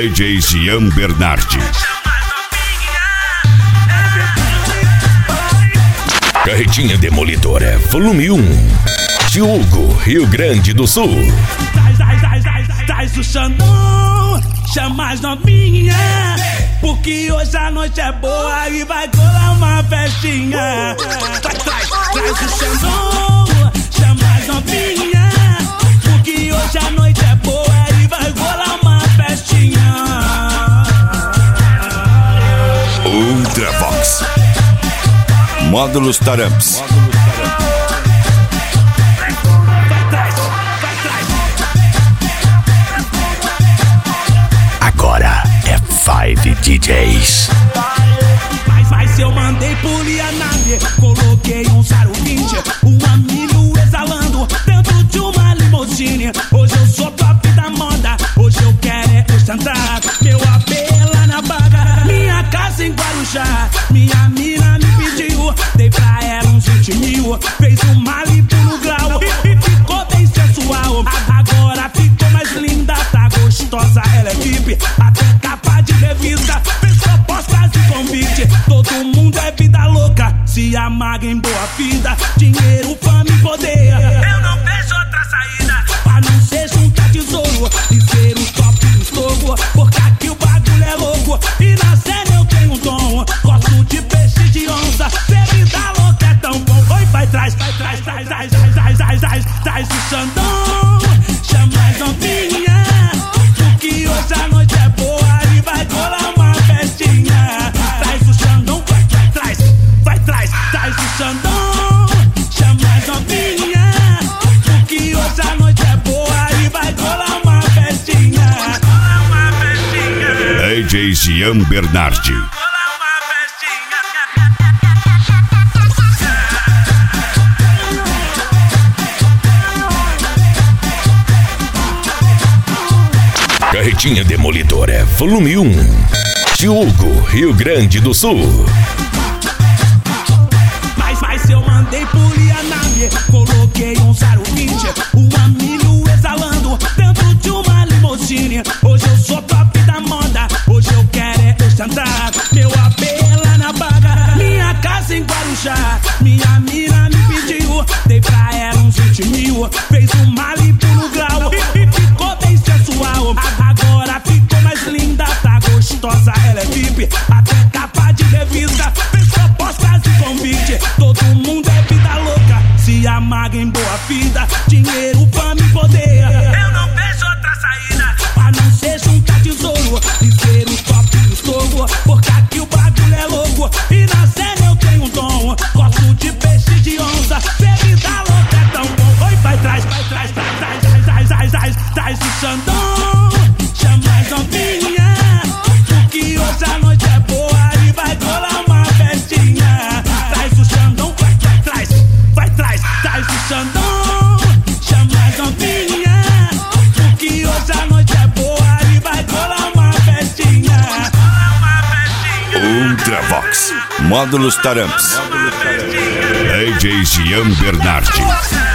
DJ Jean Bernardi. Carretinha Demolidora, volume 1. Diogo, Rio Grande do Sul. Traz o Xandão, chama as novinha, porque hoje a noite é boa e vai colar uma festinha. Traz o Xandão, chama as novinha, porque hoje a noite é boa e vai colar uma festinha. Ultravox. Módulos Taramps. Agora é 5 DJs. Mas eu mandei polir a nave, coloquei um 020, uma milho exalando dentro de uma limusine. Hoje eu sou top da moda, hoje eu quero é ostentar meu AP lá na Baga, minha casa em Guarujá. Minha mina me pediu, dei pra ela uns 20 mil, fez uma lipo no grau e ficou bem sensual. Agora ficou mais linda, tá gostosa, ela é VIP, até capa de revista, fez propostas e convite. Todo mundo é vida louca, se amarga em boa vida, dinheiro, fama e poder. Eu não vejo outra saída, pra não ser juntar tesouro e ser o top do estouro, porque aqui o bagulho é louco e na cena eu tenho um dom. Gosto de peixe de onça, ser vida louca é tão bom. Oi, vai, traz o Xandão, chama as novinha, porque hoje a noite é boa e vai colar uma festinha. Traz o Xandão, traz o Xandão, chama as novinha, porque hoje a noite é boa e vai colar uma festinha. DJ Jean Bernardi. Carretinha Demolidora, volume 1. Diogo, Rio Grande do Sul. Mas eu mandei polir a nave, coloquei um 020, uma milho exalando dentro de uma limusine. Hoje eu sou top da moda, hoje eu quero é ostentar meu AP lá na Baga, minha casa em Guarujá. Minha mina me pediu, dei pra ela uns 20 mil, fez uma lipo no grau e ficou bem sensual. Agora ficou mais linda, tá gostosa, ela é VIP, até capa de revista, fez propostas e convite. Todo mundo é vida louca, se amarga em boa vida, dinheiro, fama e poder. Eu não vejo outra saída, pra não ser juntar tesouro e ser o top do estouro, porque aqui o bagulho é louco e na cena eu tenho um dom. Gosto de peixe de onça, ser vida louca é tão bom. Oi, vai, traz o Xandão, chama as novinha, porque hoje a noite é boa e vai colar uma festinha. Traz o Xandão, traz o Xandão, chama as novinha, porque hoje a noite é boa e vai colar uma festinha. Ultravox. Módulos Taramps. DJ Jean Bernardi.